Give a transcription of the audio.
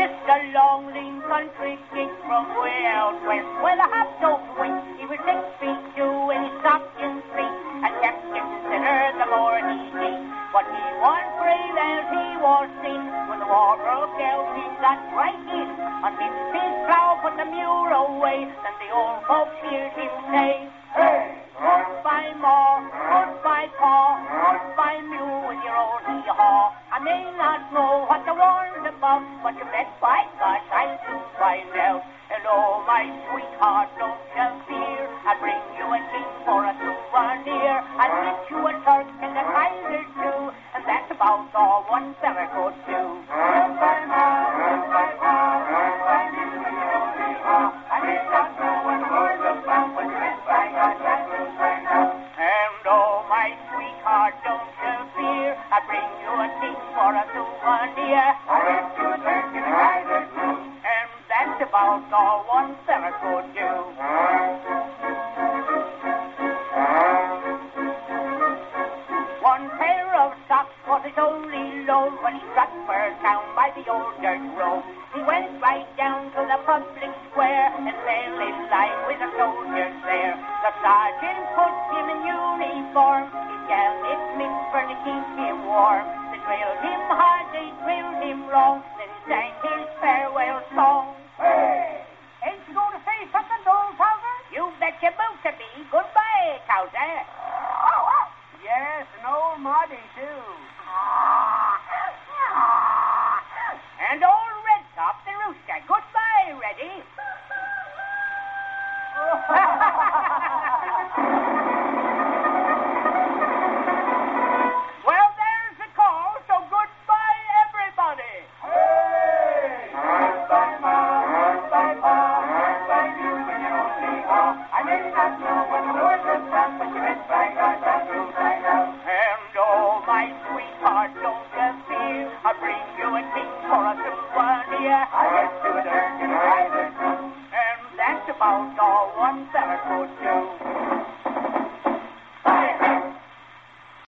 just a long, lean country kid from way out west. Well, I hopped over when he was 6'2" in his stockings feet, and kept getting thinner the more he ate. But he was brave as he was thin. When the war broke out, he got right in, unhitched his plow, put the mule away. Then the old folks heard him say, "Hey, goodbye, Ma, goodbye, Pa, goodbye, mule, with your old hee-haw. I may not know what the war's about, but you bet by gosh I'll soon find out. Hello, my sweetheart, don't you fear. I'll bring you a king for a souvenir. I'll get you a Turk and a Kaiser too, and that's about all one fella could do." Goodbye, Ma, goodbye, Pa, goodbye, mule, with your old hee-haw. I may not know what the war's about, but you bet by gosh I'll soon find out. And oh, my sweetheart, don't you fear. I'll bring you a king for a souvenir. I'll get you a Turk and a Kaiser too, and that's about all one fella could do. One pair of socks was his only load when he struck for town by the old dirt road. He went right down to the public square and fell in line with the soldiers there. The sergeant put him in uniform. His gal it mixed for to keep him warm. They drilled him hard, they drilled him long, then he sang his farewell song. Hey! Ain't you going to say something to old Towser? You bet you're about to be. Goodbye, Towser. Yes, and old Marty, too. And old Redtop the rooster. Goodbye, Reddy. Well, there's the call, so goodbye, everybody. Hey! Goodbye, Ma, goodbye, Pa, goodbye, mule, with your old hee-haw. I may not know what the war's about, but you bet by gosh I'll soon find out. And oh, my sweetheart, don't you fear. I'll bring you a king for a souvenir. I'll